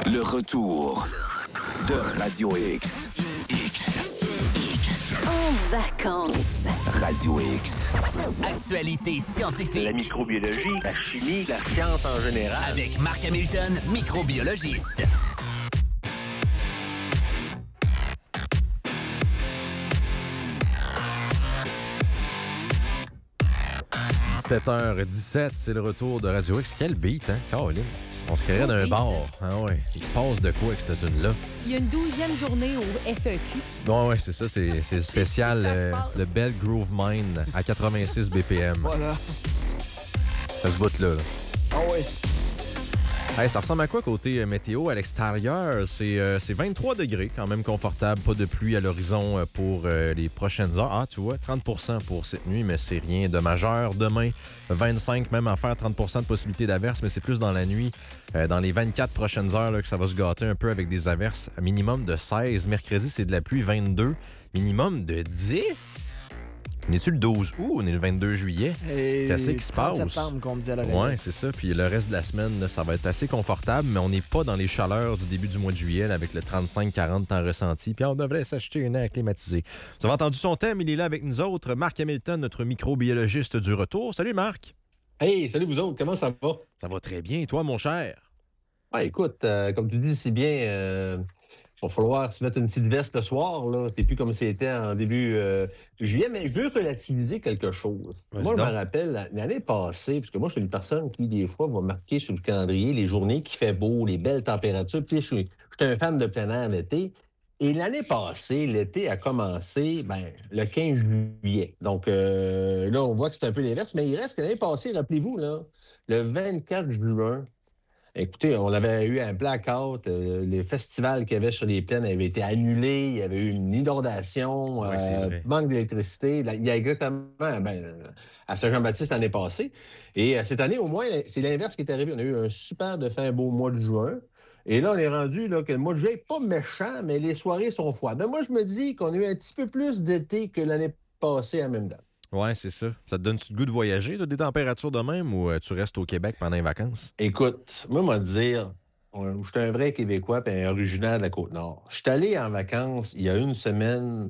Le retour de Radio X. En vacances. Radio X. Actualité scientifique. La microbiologie, la chimie, la science en général. Avec Marc Hamilton, microbiologiste. « 7h17, c'est le retour de Radio X. Quel beat, hein, Caroline? On se créerait d'un bar. Ah ouais. Il se passe de quoi avec cette tune-là? Il y a une 12e journée au FEQ. Non, ouais, c'est ça. C'est spécial. Le Bell Groove Mine à 86 BPM. Voilà. Ça se bout là. Ah oui. Hey, ça ressemble à quoi côté météo à l'extérieur? C'est 23 degrés, quand même confortable. Pas de pluie à l'horizon pour les prochaines heures. Ah, tu vois, 30% pour cette nuit, mais c'est rien de majeur. Demain, 25, même à faire 30% de possibilité d'averse, mais c'est plus dans la nuit, dans les 24 prochaines heures là, que ça va se gâter un peu avec des averses. Minimum de 16. Mercredi, c'est de la pluie, 22. Minimum de 10. On est-tu le 12 août? On est le 22 juillet. Qu'est-ce qui se passe? Septembre, qu'on me dit à l'oreille. Oui, c'est ça. Puis le reste de la semaine, là, ça va être assez confortable, mais on n'est pas dans les chaleurs du début du mois de juillet là, avec le 35-40 temps ressenti. Puis on devrait s'acheter une air climatisée. Vous avez entendu son thème, il est là avec nous autres. Marc Hamilton, notre microbiologiste du retour. Salut Marc! Hey, salut vous autres, comment ça va? Ça va très bien. Et toi, mon cher? Ouais, écoute, comme tu dis si bien, il va falloir se mettre une petite veste le soir. Là. C'est plus comme c'était en début de juillet, mais je veux relativiser quelque chose. Vas-y moi, je donc. me rappelle l'année passée, parce que moi, je suis une personne qui, des fois, va marquer sur le calendrier les journées qui fait beau, les belles températures. Puis, je suis un fan de plein air l'été. Et l'année passée, l'été a commencé le 15 juillet. Donc, là, on voit que c'est un peu l'inverse, mais il reste que l'année passée, rappelez-vous, là, le 24 juin, écoutez, on avait eu un blackout. Les festivals qu'il y avait sur les plaines avaient été annulés. Il y avait eu une inondation, Ouais, c'est vrai. manque d'électricité. Il y a exactement à Saint-Jean-Baptiste l'année passée. Et cette année, au moins, c'est l'inverse qui est arrivé. On a eu un super de fin beau mois de juin. Et là, on est rendu là, que le mois de juillet n'est pas méchant, mais les soirées sont froides. Ben, moi, je me dis qu'on a eu un petit peu plus d'été que l'année passée à même date. Ouais, c'est ça. Ça te donne-tu le goût de voyager, là, des températures de même, ou tu restes au Québec pendant les vacances? Écoute, moi, moi dire, je suis un vrai Québécois et originaire de la Côte-Nord. Je suis allé en vacances il y a une semaine,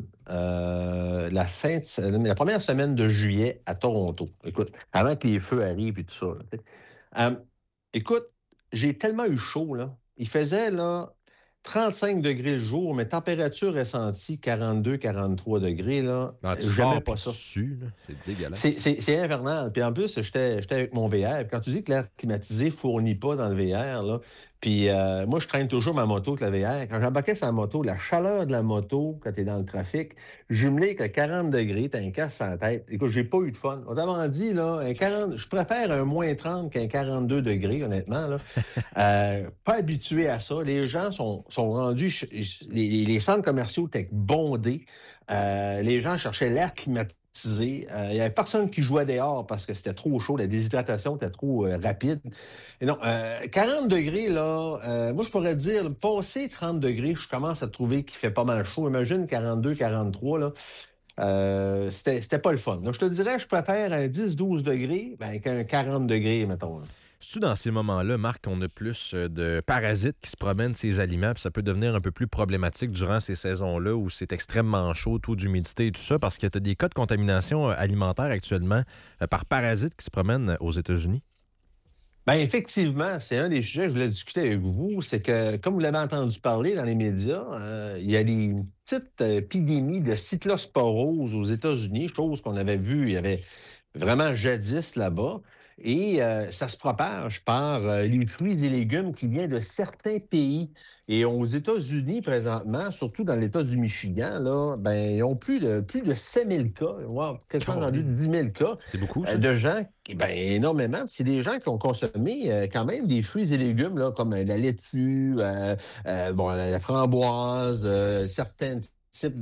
la première semaine de juillet à Toronto. Écoute, avant que les feux arrivent et tout ça. Là, tu sais. Écoute, j'ai tellement eu chaud, là. Il faisait, là, 35 degrés le jour, mais température ressentie 42-43 degrés, là. Ah, tu J'aimais sors pas puis ça. tu sues, là. C'est dégueulasse. C'est infernal. Puis en plus, j'étais avec mon VR. Puis quand tu dis que l'air climatisé ne fournit pas dans le VR, là, puis moi, je traîne toujours ma moto avec le VR. Quand j'embarquais sur la moto, la chaleur de la moto, quand tu es dans le trafic, jumelé avec 40 degrés, tu as un casse sur la tête. Écoute, j'ai pas eu de fun. Autrement dit, là, je préfère un moins 30 qu'un 42 degrés, honnêtement. Là. Pas habitué à ça. Les gens sont rendus... Les centres commerciaux étaient bondés. Les gens cherchaient l'air climatisé. Il n'y avait personne qui jouait dehors parce que c'était trop chaud, la déshydratation était trop rapide. Et non, 40 degrés, là, moi, je pourrais dire, passé 30 degrés, je commence à trouver qu'il fait pas mal chaud. Imagine 42, 43, là. C'était pas le fun. Donc, je te dirais, je préfère un 10-12 degrés qu'un 40 degrés, mettons. Là. C'est-tu dans ces moments-là, Marc, qu'on a plus de parasites qui se promènent ces aliments, puis ça peut devenir un peu plus problématique durant ces saisons-là où c'est extrêmement chaud, taux d'humidité et tout ça, parce que tu as des cas de contamination alimentaire actuellement par parasites qui se promènent aux États-Unis? Bien, effectivement, c'est un des sujets que je voulais discuter avec vous. C'est que, comme vous l'avez entendu parler dans les médias, il y a des petites épidémies de cyclosporose aux États-Unis, chose qu'on avait vue, il y avait vraiment jadis là-bas. Et ça se propage par les fruits et légumes qui viennent de certains pays. Et aux États-Unis, présentement, surtout dans l'État du Michigan, là, ils ont plus de 7 000 cas, voire quasiment rendu 10 000 cas. C'est beaucoup, ça. De gens, énormément. C'est des gens qui ont consommé quand même des fruits et légumes, là, comme la laitue, la framboise, certaines types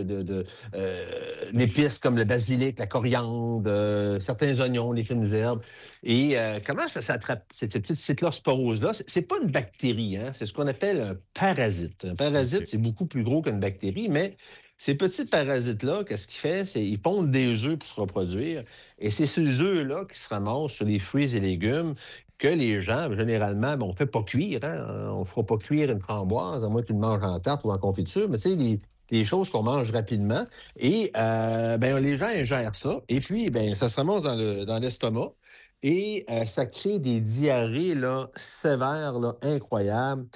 d'épices comme le basilic, la coriandre, certains oignons, les fines herbes. Et comment ça s'attrape, cette petite cyclosporose-là? C'est pas une bactérie, hein? C'est ce qu'on appelle un parasite. Un parasite, c'est beaucoup plus gros qu'une bactérie, mais ces petits parasites-là, qu'est-ce qu'ils font? C'est ils pondent des œufs pour se reproduire. Et c'est ces œufs-là qui se ramassent sur les fruits et légumes que les gens, généralement, on ne fait pas cuire. Hein? On ne fera pas cuire une framboise, à moins que tu le manges en tarte ou en confiture, mais tu sais, des choses qu'on mange rapidement. Et les gens ingèrent ça. Et puis, ça se ramasse dans l'estomac. Et ça crée des diarrhées là, sévères, là, incroyables,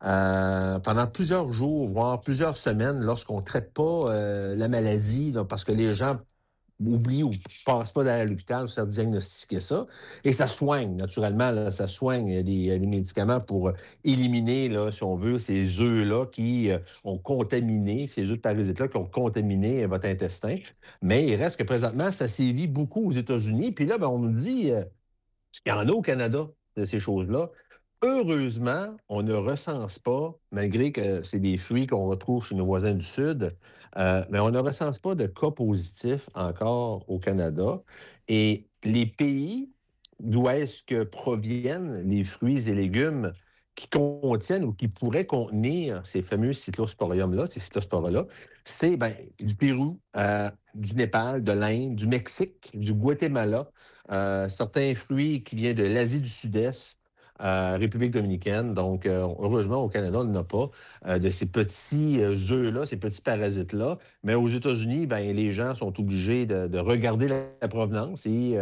pendant plusieurs jours, voire plusieurs semaines, lorsqu'on ne traite pas la maladie, là, parce que les gens oublient ou ne passent pas dans l'hôpital pour se faire diagnostiquer ça. Et ça soigne, naturellement, là, ça soigne. Il y a des médicaments pour éliminer, là, si on veut, ces œufs-là qui ont contaminé, ces œufs de parasites-là qui ont contaminé votre intestin. Mais il reste que présentement, ça sévit beaucoup aux États-Unis. Puis là, on nous dit... Il y en a au Canada de ces choses-là. Heureusement, on ne recense pas, malgré que c'est des fruits qu'on retrouve chez nos voisins du Sud, mais on ne recense pas de cas positifs encore au Canada. Et les pays d'où est-ce que proviennent les fruits et légumes qui contiennent ou qui pourraient contenir ces fameux cyclosporiums-là, ces cyclospores-là, c'est du Pérou, du Népal, de l'Inde, du Mexique, du Guatemala, certains fruits qui viennent de l'Asie du Sud-Est, République dominicaine. Donc, heureusement, au Canada, on n'en a pas de ces petits œufs-là, ces petits parasites-là. Mais aux États-Unis, les gens sont obligés de regarder la provenance. Et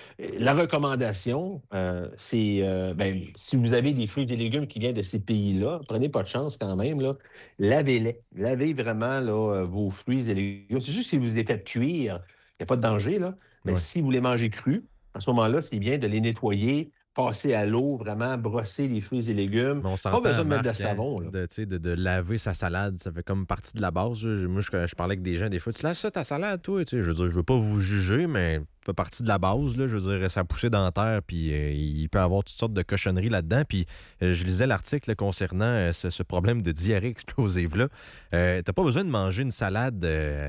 la recommandation, c'est, si vous avez des fruits et des légumes qui viennent de ces pays-là, prenez pas de chance quand même, là, lavez-les. Lavez vraiment là, vos fruits et légumes. C'est juste que si vous les faites cuire, il n'y a pas de danger, là. Mais si vous les mangez crus, à ce moment-là, c'est bien de les nettoyer, passer à l'eau, vraiment brosser les fruits et légumes. Mais on s'entend, pas besoin de mettre de Marc, savon. Là. De laver sa salade, ça fait comme partie de la base. Moi, je parlais avec des gens, des fois, tu laves ça ta salade, toi? Je veux dire, je veux pas vous juger, mais ça fait partie de la base. Là, je veux dire, ça a poussé dans la terre, puis il peut y avoir toutes sortes de cochonneries là-dedans. Puis je lisais l'article concernant ce problème de diarrhée explosive-là. T'as pas besoin de manger une salade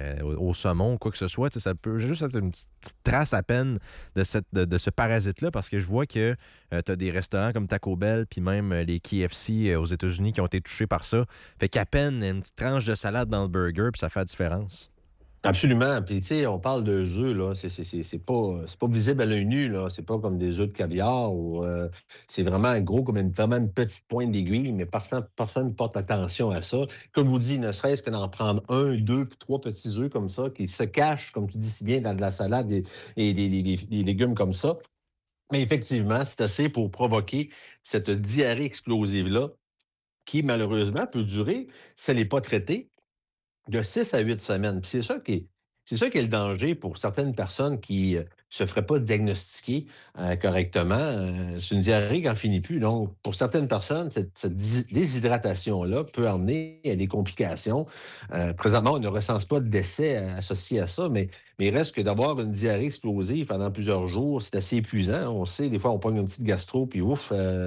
au saumon, quoi que ce soit. Ça peut juste être une petite trace à peine de ce parasite-là, parce que je vois que t'as des restaurants comme Taco Bell, puis même les KFC aux États-Unis qui ont été touchés par ça. Fait qu'à peine une petite tranche de salade dans le burger, puis ça fait la différence. Absolument. Puis, tu sais, on parle de œufs, là. C'est pas visible à l'œil nu, là. C'est pas comme des œufs de caviar ou c'est vraiment gros, comme vraiment une petite pointe d'aiguille, mais personne ne porte attention à ça. Comme je vous dis, ne serait-ce que d'en prendre 1, 2, 3 petits œufs comme ça qui se cachent, comme tu dis si bien, dans de la salade et des légumes comme ça. Mais effectivement, c'est assez pour provoquer cette diarrhée explosive-là qui, malheureusement, peut durer, si elle n'est pas traitée, de 6 à 8 semaines. Puis c'est ça qui est le danger pour certaines personnes qui ne se feraient pas diagnostiquer correctement. C'est une diarrhée qui n'en finit plus. Donc, pour certaines personnes, cette déshydratation-là peut amener à des complications. Présentement, on ne recense pas de décès associés à ça, mais il reste que d'avoir une diarrhée explosive pendant plusieurs jours, c'est assez épuisant. On sait, des fois, on pogne une petite gastro, puis ouf,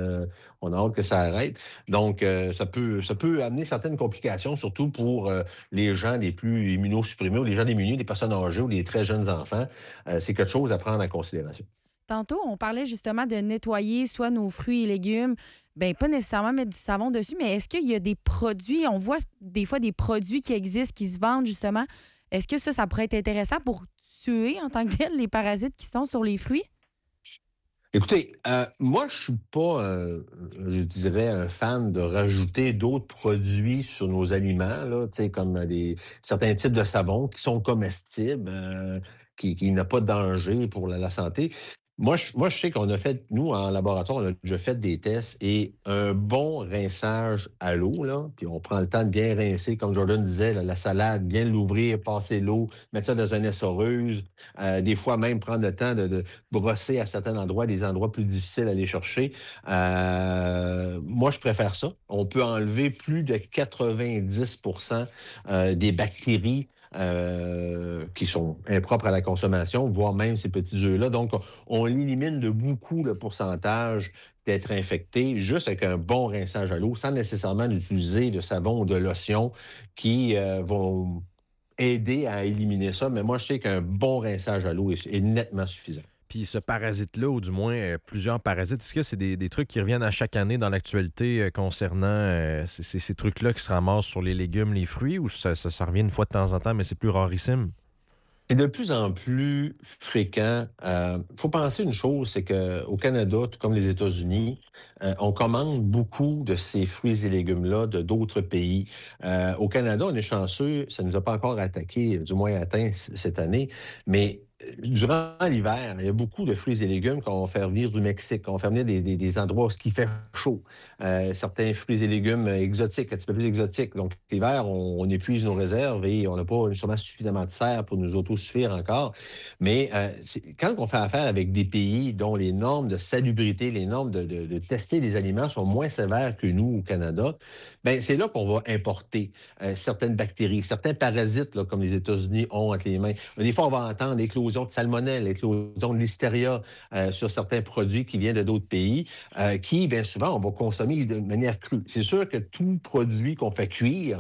on a hâte que ça arrête. Donc, ça peut amener certaines complications, surtout pour les gens les plus immunosupprimés ou les gens démunis, les personnes âgées ou les très jeunes enfants. C'est quelque chose à prendre en considération. Tantôt, on parlait justement de nettoyer soit nos fruits et légumes, pas nécessairement mettre du savon dessus, mais est-ce qu'il y a des produits, on voit des fois des produits qui existent, qui se vendent justement, est-ce que ça pourrait être intéressant pour tuer en tant que tel les parasites qui sont sur les fruits? Écoutez, moi, je suis pas, je dirais, un fan de rajouter d'autres produits sur nos aliments, là, comme certains types de savons qui sont comestibles, qui n'ont pas de danger pour la santé. Moi, je sais qu'on a fait, nous, en laboratoire, on a déjà fait des tests et un bon rinçage à l'eau, là, puis on prend le temps de bien rincer, comme Jordan disait, là, la salade, bien l'ouvrir, passer l'eau, mettre ça dans une essoreuse, des fois même prendre le temps de brosser à certains endroits, des endroits plus difficiles à aller chercher. Moi, je préfère ça. On peut enlever plus de 90% des bactéries qui sont impropres à la consommation, voire même ces petits œufs-là. Donc, on élimine de beaucoup le pourcentage d'être infecté juste avec un bon rinçage à l'eau, sans nécessairement utiliser de savon ou de lotion qui vont aider à éliminer ça. Mais moi, je sais qu'un bon rinçage à l'eau est nettement suffisant. Puis ce parasite-là, ou du moins plusieurs parasites, est-ce que c'est des trucs qui reviennent à chaque année dans l'actualité concernant ces trucs-là qui se ramassent sur les légumes, les fruits, ou ça revient une fois de temps en temps, mais c'est plus rarissime? C'est de plus en plus fréquent. Il faut penser une chose, c'est qu'au Canada, tout comme les États-Unis, on commande beaucoup de ces fruits et légumes-là de d'autres pays. Au Canada, on est chanceux, ça ne nous a pas encore attaqué, du moins atteint cette année, mais durant l'hiver, il y a beaucoup de fruits et légumes qu'on va faire venir du Mexique, qu'on va faire venir des endroits où il fait chaud. Certains fruits et légumes exotiques, un petit peu plus exotiques. Donc, l'hiver, on épuise nos réserves et on n'a pas sûrement suffisamment de serre pour nous autosuffire encore. Mais quand on fait affaire avec des pays dont les normes de salubrité, les normes de tester les aliments sont moins sévères que nous au Canada, bien, c'est là qu'on va importer certaines bactéries, certains parasites, là, comme les États-Unis ont entre les mains. Des fois, on va entendre l'éclosion de salmonelle, l'éclosion de listeria sur certains produits qui viennent de d'autres pays, qui, bien souvent, on va consommer de manière crue. C'est sûr que tout produit qu'on fait cuire,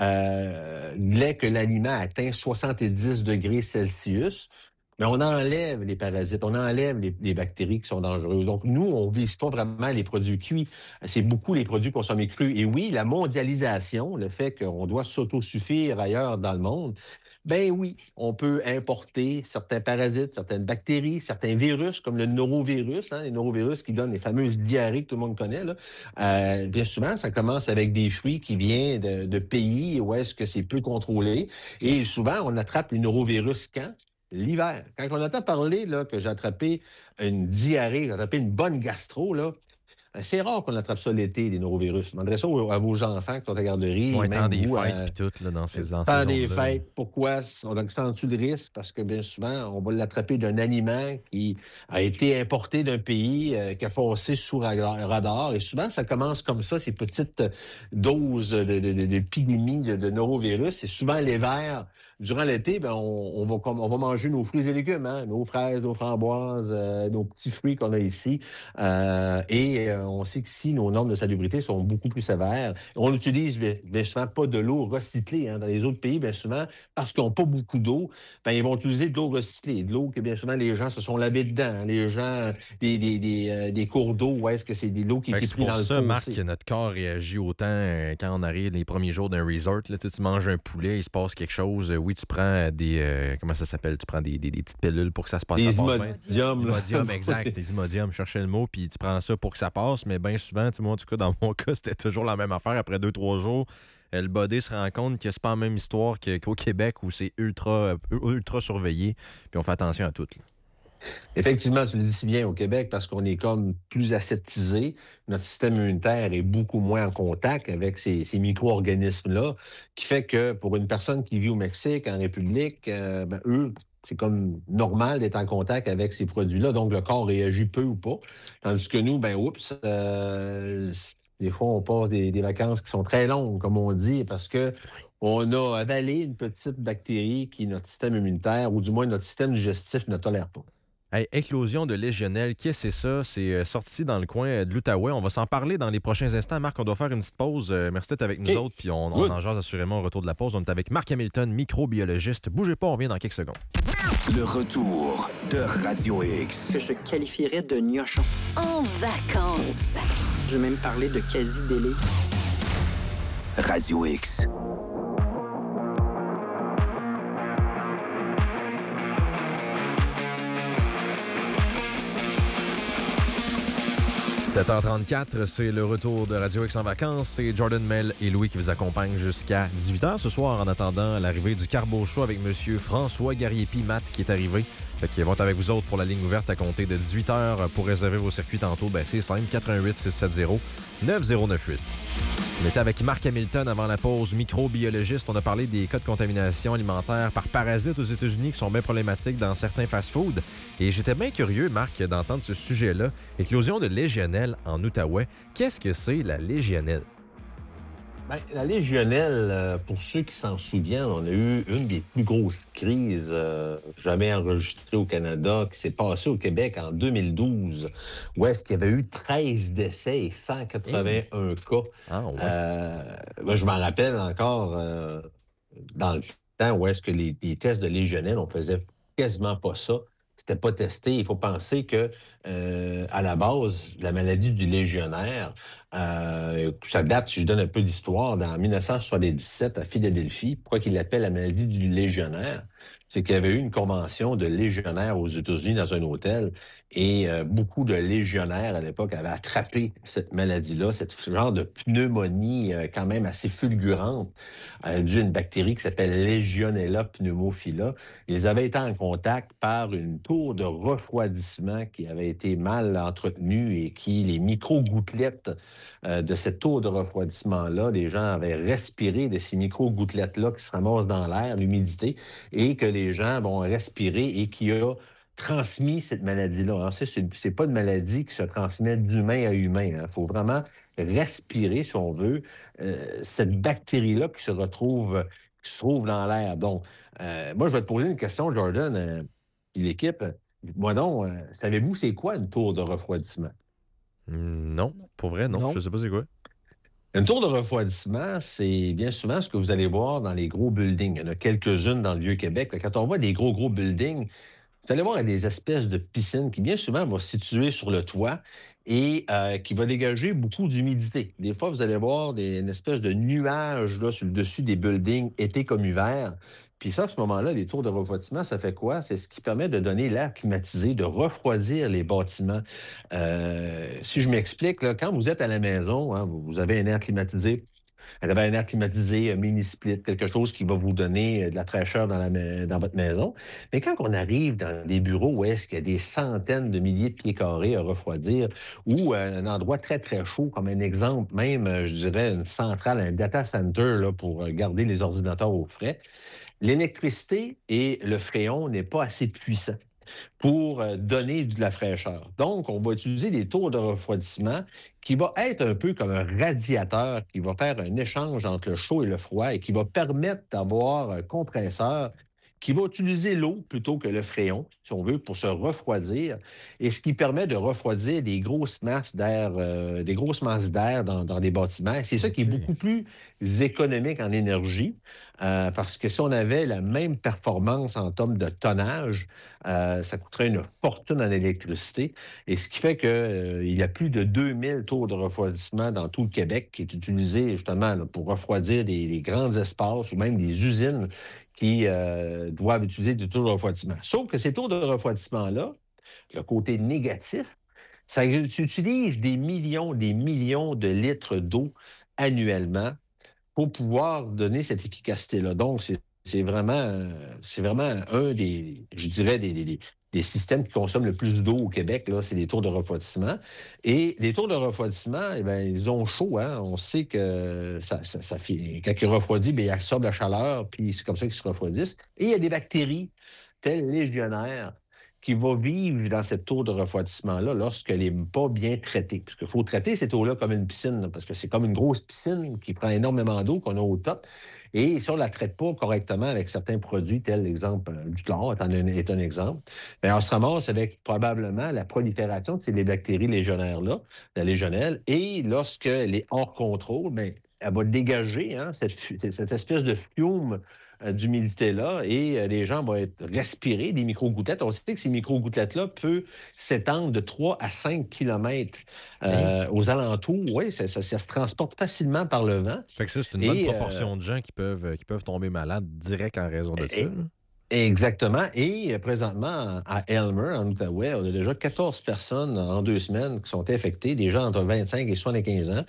dès que l'aliment atteint 70 degrés Celsius, mais on enlève les parasites, on enlève les bactéries qui sont dangereuses. Donc, nous, on ne vise pas vraiment les produits cuits. C'est beaucoup les produits consommés crus. Et oui, la mondialisation, le fait qu'on doit s'autosuffire ailleurs dans le monde, ben oui, on peut importer certains parasites, certaines bactéries, certains virus, comme le norovirus, les norovirus qui donnent les fameuses diarrhées que tout le monde connaît. Là. Bien souvent, ça commence avec des fruits qui viennent de pays où est-ce que c'est peu contrôlé. Et souvent, on attrape les norovirus quand? L'hiver. Quand on entend parler là, que j'ai attrapé une diarrhée, j'ai attrapé une bonne gastro, là, c'est rare qu'on attrape ça l'été, les norovirus. Je demanderais ça à vos enfants qui sont à la garderie. Bon, même temps des vous, fêtes puis tout, là, dans ces temps des zones-là. fêtes. Pourquoi on accentue le risque? Parce que bien souvent, on va l'attraper d'un aliment qui a été importé d'un pays qui a passé sous radar. Et souvent, ça commence comme ça, ces petites doses d'épidémie de norovirus. C'est souvent l'hiver. Durant l'été, ben, on va manger nos fruits et légumes, nos fraises, nos framboises, nos petits fruits qu'on a ici. On sait qu'ici, nos normes de salubrité sont beaucoup plus sévères. On utilise bien souvent pas de l'eau recyclée. Dans les autres pays, bien souvent, parce qu'ils n'ont pas beaucoup d'eau, ben, ils vont utiliser de l'eau recyclée. De l'eau que bien souvent, les gens se sont lavés dedans. Les gens, des cours d'eau, où est-ce que c'est de l'eau qui est prise dans le C'est pour ça, fossé. Marc, que notre corps réagit autant quand on arrive les premiers jours d'un resort. Là, tu manges un poulet, il se passe quelque chose. Oui, tu prends des... comment ça s'appelle? Tu prends des petites pilules pour que ça se passe. Des Imodium, Imodium. exact. Des Imodium, je cherchais le mot, puis tu prends ça pour que ça passe. Mais bien souvent, moi, en tout cas, dans mon cas, c'était toujours la même affaire. Après 2-3 jours, le body se rend compte que c'est pas la même histoire qu'au Québec où c'est ultra surveillé. Puis on fait attention à tout. Là. Effectivement, tu le dis si bien au Québec parce qu'on est comme plus aseptisé. Notre système immunitaire est beaucoup moins en contact avec ces micro-organismes-là, qui fait que pour une personne qui vit au Mexique, en République, eux, c'est comme normal d'être en contact avec ces produits-là. Donc, le corps réagit peu ou pas. Tandis que nous, des fois, on passe des vacances qui sont très longues, comme on dit, parce que on a avalé une petite bactérie qui, notre système immunitaire, ou du moins notre système digestif, ne tolère pas. Hey, éclosion de Légionnelle, qu'est-ce que c'est ça? C'est sorti dans le coin de l'Outaouais. On va s'en parler dans les prochains instants. Marc, on doit faire une petite pause. Merci d'être avec nous autres, puis on en jase assurément au retour de la pause. On est avec Marc Hamilton, microbiologiste. Bougez pas, on revient dans quelques secondes. Le retour de Radio X. Que je qualifierais de gnochon. En vacances. Je vais même parler de quasi-délai. Radio X. « 7h34, c'est le retour de Radio X en vacances. C'est Jordan, Mel et Louis qui vous accompagnent jusqu'à 18h ce soir en attendant l'arrivée du Carbo Show avec M. François Gariepi-Matt qui est arrivé. Fait qu'ils vont être avec vous autres pour la ligne ouverte à compter de 18h pour réserver vos circuits tantôt. Ben, c'est simple, 88-670-9098. On était avec Marc Hamilton avant la pause, microbiologiste. On a parlé des cas de contamination alimentaire par parasites aux États-Unis qui sont bien problématiques dans certains fast-foods. Et j'étais bien curieux, Marc, d'entendre ce sujet-là. Éclosion de Légionnelle en Outaouais. Qu'est-ce que c'est la Légionnelle? Bien, la Légionnelle, pour ceux qui s'en souviennent, on a eu une des plus grosses crises jamais enregistrées au Canada qui s'est passée au Québec en 2012, où est-ce qu'il y avait eu 13 décès et 181 cas. Ah, ouais. Je m'en rappelle encore dans le temps où est-ce que les tests de Légionnelle, on faisait quasiment pas ça. C'était pas testé. Il faut penser que, à la base, la maladie du légionnaire, ça date, si je donne un peu d'histoire, en 1977 à Philadelphie. Pourquoi qu'ils l'appellent la maladie du légionnaire? c'est qu'il y avait eu une convention de légionnaires aux États-Unis dans un hôtel et beaucoup de légionnaires à l'époque avaient attrapé cette maladie-là, ce genre de pneumonie quand même assez fulgurante due à une bactérie qui s'appelle Legionella pneumophila. Ils avaient été en contact par une tour de refroidissement qui avait été mal entretenue et qui, les micro-gouttelettes de cette tour de refroidissement-là, les gens avaient respiré de ces micro-gouttelettes-là qui se ramassent dans l'air, l'humidité, et que les gens vont respirer et qui a transmis cette maladie-là. Alors, c'est pas une maladie qui se transmet d'humain à humain. Il faut vraiment respirer, si on veut, cette bactérie-là qui se trouve dans l'air. Donc, moi, je vais te poser une question, Jordan, et l'équipe. Moi donc, savez-vous c'est quoi une tour de refroidissement? Non, pour vrai, non. Je sais pas c'est quoi. Une tour de refroidissement, c'est bien souvent ce que vous allez voir dans les gros buildings. Il y en a quelques-unes dans le Vieux-Québec. Quand on voit des gros buildings, vous allez voir des espèces de piscines qui, bien souvent, vont se situer sur le toit et qui va dégager beaucoup d'humidité. Des fois, vous allez voir une espèce de nuage là, sur le dessus des buildings, été comme hiver. Puis ça, à ce moment-là, les tours de refroidissement, ça fait quoi? C'est ce qui permet de donner l'air climatisé, de refroidir les bâtiments. Si je m'explique, là, quand vous êtes à la maison, hein, vous avez un air climatisé. Elle avait un air climatisé, un mini-split, quelque chose qui va vous donner de la fraîcheur dans votre maison. Mais quand on arrive dans des bureaux où est-ce qu'il y a des centaines de milliers de pieds carrés à refroidir, ou un endroit très, très chaud, comme un exemple même, je dirais, une centrale, un data center là, pour garder les ordinateurs au frais, l'électricité et le fréon n'est pas assez puissant pour donner de la fraîcheur. Donc, on va utiliser des tours de refroidissement qui va être un peu comme un radiateur qui va faire un échange entre le chaud et le froid et qui va permettre d'avoir un compresseur qui va utiliser l'eau plutôt que le fréon, si on veut, pour se refroidir, et ce qui permet de refroidir des grosses masses d'air, dans des bâtiments. C'est ça qui est beaucoup plus économique en énergie, parce que si on avait la même performance en termes de tonnage, ça coûterait une fortune en électricité, et ce qui fait qu'il y a plus de 2000 tours de refroidissement dans tout le Québec qui est utilisé justement là, pour refroidir des grands espaces ou même des usines qui doivent utiliser des tours de refroidissement. Sauf que ces tours de refroidissement-là, le côté négatif, ça utilise des millions de litres d'eau annuellement pour pouvoir donner cette efficacité-là. Donc, c'est vraiment un des, je dirais, des systèmes qui consomment le plus d'eau au Québec, là, c'est les tours de refroidissement. Et les tours de refroidissement, eh bien, ils ont chaud, hein? On sait que quand ils refroidissent, bien, ils absorbent la chaleur, puis c'est comme ça qu'ils se refroidissent. Et il y a des bactéries, telles légionnaires, qui vont vivre dans cette tour de refroidissement-là lorsqu'elle n'est pas bien traitée. Parce qu'il faut traiter cette eau-là comme une piscine, là, parce que c'est comme une grosse piscine qui prend énormément d'eau qu'on a au top. Et si on ne la traite pas correctement avec certains produits, tel l'exemple du chlore est un exemple, bien, on se ramasse avec probablement la prolifération de ces bactéries légionnaires-là, la légionelle, et lorsqu'elle est hors contrôle, bien, elle va dégager cette espèce de fiume d'humidité-là et les gens vont être respirés des micro-gouttelettes. On sait que ces micro-gouttelettes-là peuvent s'étendre de 3 à 5 kilomètres aux alentours. Oui, ça se transporte facilement par le vent. Fait que ça, c'est une bonne proportion de gens qui peuvent tomber malades direct en raison de ça. Exactement. Et présentement, à Aylmer, en Outaouais, on a déjà 14 personnes en 2 semaines qui sont infectées, des gens entre 25 et 75 ans.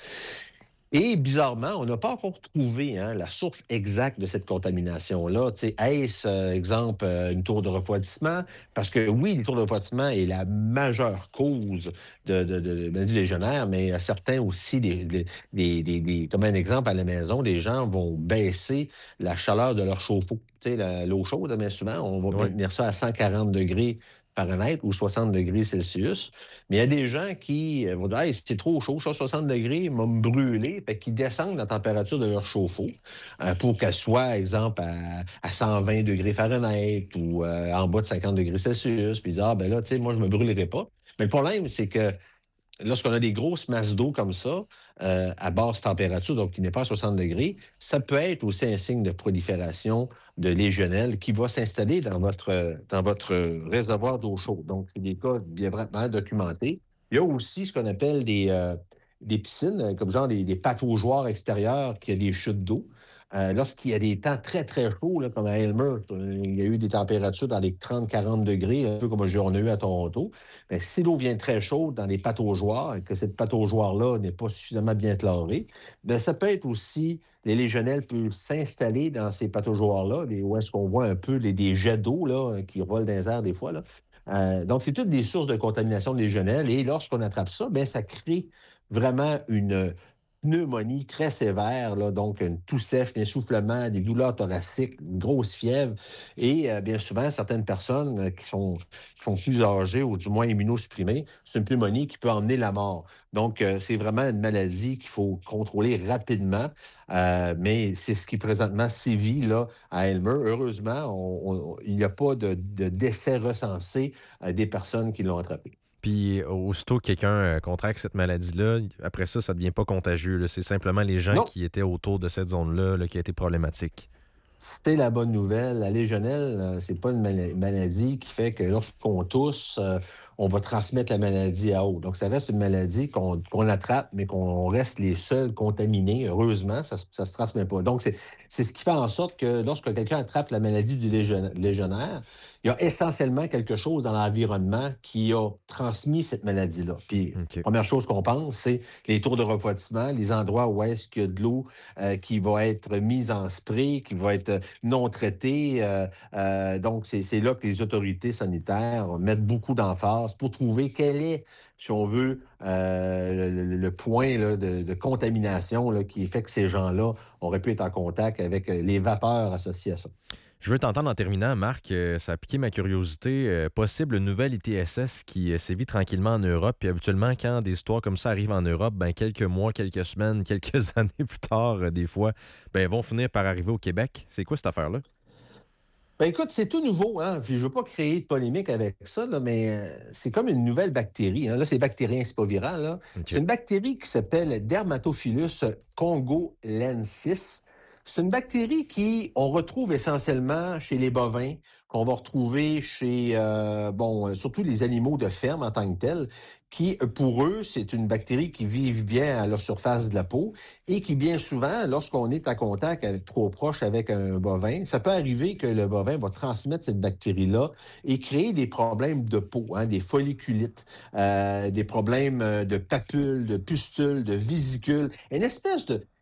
Et bizarrement, on n'a pas encore trouvé la source exacte de cette contamination-là. Est-ce, exemple, une tour de refroidissement? Parce que oui, les tours de refroidissement est la majeure cause de maladies légionnaires, mais certains aussi, comme un exemple à la maison, les gens vont baisser la chaleur de leur chauffe-eau. L'eau chaude, bien souvent, on va maintenir ça à 140 degrés Fahrenheit ou 60 degrés Celsius. Mais il y a des gens qui vont dire hey, c'est trop chaud, 60 degrés, ils vont me brûler. Fait qu'ils descendent la température de leur chauffe-eau pour qu'elle soit, exemple, à 120 degrés Fahrenheit ou en bas de 50 degrés Celsius. Puis ils disent ben là, tu sais, moi, je ne me brûlerai pas. Mais le problème, c'est que lorsqu'on a des grosses masses d'eau comme ça, à basse température, donc qui n'est pas à 60 degrés, ça peut être aussi un signe de prolifération de légionelle qui va s'installer dans votre réservoir d'eau chaude. Donc, c'est des cas bien vraiment documentés. Il y a aussi ce qu'on appelle des piscines, comme genre des pataugeoires extérieures qui ont des chutes d'eau. lorsqu'il y a des temps très, très chauds, là, comme à Aylmer, il y a eu des températures dans les 30-40 degrés, un peu comme on a eu à Toronto. Mais si l'eau vient très chaude dans les pataugeoires et que cette pataugeoire-là n'est pas suffisamment bien clarée, bien, ça peut être aussi, les légionelles peuvent s'installer dans ces pataugeoires-là, où est-ce qu'on voit un peu des jets d'eau là, qui volent dans les airs des fois, là. Donc, c'est toutes des sources de contamination de légionelles. Et lorsqu'on attrape ça, bien, ça crée vraiment une pneumonie très sévère, là, donc une toux sèche, un essoufflement, des douleurs thoraciques, une grosse fièvre. Et bien souvent, certaines personnes qui sont plus âgées ou du moins immunosupprimées, c'est une pneumonie qui peut emmener la mort. Donc, c'est vraiment une maladie qu'il faut contrôler rapidement. Mais c'est ce qui présentement sévit là, à Aylmer. Heureusement, il n'y a pas de décès recensés des personnes qui l'ont attrapé. Puis, aussitôt que quelqu'un contracte cette maladie-là, après ça, ça ne devient pas contagieux, là. C'est simplement les gens qui étaient autour de cette zone-là là, qui a été problématique. C'est la bonne nouvelle. La légionelle, c'est pas une maladie qui fait que lorsqu'on tousse, on va transmettre la maladie à autre. Donc, ça reste une maladie qu'on attrape, mais qu'on reste les seuls contaminés. Heureusement, ça ne se transmet pas. Donc, c'est ce qui fait en sorte que lorsque quelqu'un attrape la maladie du légionnaire, il y a essentiellement quelque chose dans l'environnement qui a transmis cette maladie-là. Puis, première chose qu'on pense, c'est les tours de refroidissement, les endroits où est-ce qu'il y a de l'eau qui va être mise en spray, qui va être non traitée. Donc, c'est là que les autorités sanitaires mettent beaucoup d'emphase pour trouver quel est, si on veut, le point là, de contamination là, qui fait que ces gens-là auraient pu être en contact avec les vapeurs associées à ça. Je veux t'entendre en terminant, Marc. Ça a piqué ma curiosité. Possible nouvelle ITSS qui sévit tranquillement en Europe. Puis habituellement, quand des histoires comme ça arrivent en Europe, ben quelques mois, quelques semaines, quelques années plus tard, des fois, ben vont finir par arriver au Québec. C'est quoi cette affaire-là? Ben écoute, c'est tout nouveau, hein? Puis je veux pas créer de polémique avec ça, là, mais c'est comme une nouvelle bactérie. Hein? Là, c'est bactérien, c'est pas viral. Là. Okay. C'est une bactérie qui s'appelle Dermatophilus congolensis. C'est une bactérie qu'on retrouve essentiellement chez les bovins, qu'on va retrouver chez, surtout les animaux de ferme en tant que tels, qui, pour eux, c'est une bactérie qui vit bien à la surface de la peau et qui, bien souvent, lorsqu'on est en contact trop proche avec un bovin, ça peut arriver que le bovin va transmettre cette bactérie-là et créer des problèmes de peau, hein, des folliculites, des problèmes de papules, de pustules, de vésicules, une espèce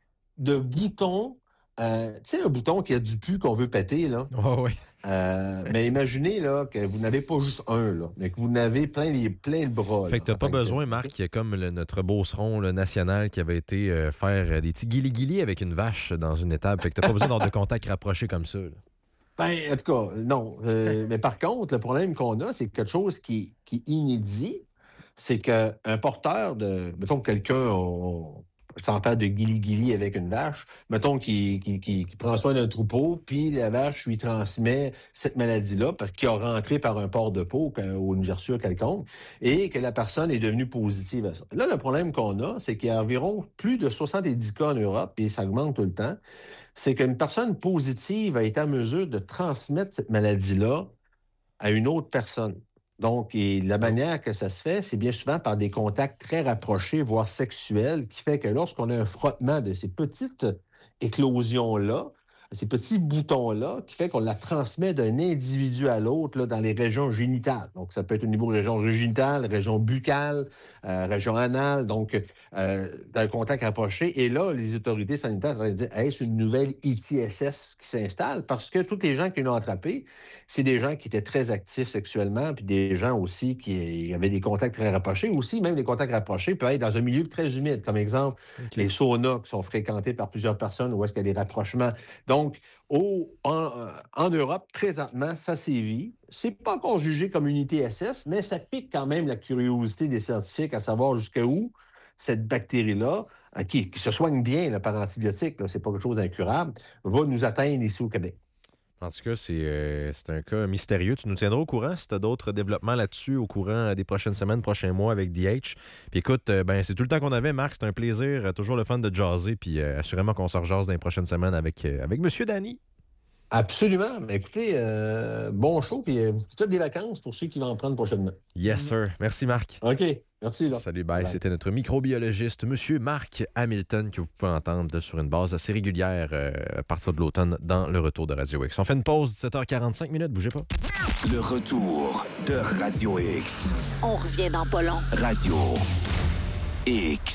de bouton. Tu sais, un bouton qui a du pu qu'on veut péter, là. Oh, oui. Mais imaginez là, que vous n'avez pas juste un, là, mais que vous n'avez plein le bras. Fait que t'as pas besoin, Marc, comme notre beauceron national qui avait été faire des petits guili-guili avec une vache dans une étable. Fait que t'as pas besoin d'avoir de contact rapproché comme ça. Là. Ben, en tout cas, non. Mais par contre, le problème qu'on a, c'est quelque chose qui est inédit. C'est qu'un porteur de... Mettons que quelqu'un... sans faire de guili-guili avec une vache, mettons qu'il prend soin d'un troupeau, puis la vache lui transmet cette maladie-là parce qu'il a rentré par un port de peau ou une gerçure quelconque et que la personne est devenue positive à ça. Là, le problème qu'on a, c'est qu'il y a environ plus de 70 cas en Europe, et ça augmente tout le temps, c'est qu'une personne positive a été en mesure de transmettre cette maladie-là à une autre personne. Donc, et la manière que ça se fait, c'est bien souvent par des contacts très rapprochés, voire sexuels, qui fait que lorsqu'on a un frottement de ces petites éclosions-là, ces petits boutons-là, qui fait qu'on la transmet d'un individu à l'autre là, dans les régions génitales. Donc, ça peut être au niveau de région génitale, région buccale, région anale, donc dans le contact rapproché. Et là, les autorités sanitaires vont dire « Hey, c'est une nouvelle ITSS qui s'installe » parce que tous les gens qui l'ont attrapé, c'est des gens qui étaient très actifs sexuellement, puis des gens aussi qui avaient des contacts très rapprochés. Aussi, même les contacts rapprochés peuvent être dans un milieu très humide, comme exemple les saunas qui sont fréquentés par plusieurs personnes où est-ce qu'il y a des rapprochements. Donc, en Europe, présentement, ça sévit. C'est pas encore jugé comme une ITSS, mais ça pique quand même la curiosité des scientifiques à savoir jusqu'où cette bactérie-là, qui se soigne bien là, par antibiotiques, là, c'est pas quelque chose d'incurable, va nous atteindre ici au Québec. En tout cas, c'est un cas mystérieux. Tu nous tiendras au courant si tu as d'autres développements là-dessus au courant des prochaines semaines, prochains mois avec DH. Puis écoute, c'est tout le temps qu'on avait, Marc. C'est un plaisir. Toujours le fun de jaser. Puis assurément qu'on se rejase dans les prochaines semaines avec M. Danny. Absolument. Mais écoutez, bon show, puis peut-être des vacances pour ceux qui vont en prendre prochainement. Yes, sir. Merci, Marc. OK. Merci. Là. Salut, bye. Bye. C'était notre microbiologiste, M. Marc Hamilton, que vous pouvez entendre là, sur une base assez régulière à partir de l'automne dans le retour de Radio X. On fait une pause, 17h45 minutes, bougez pas. Le retour de Radio X. On revient dans pas long. Radio X.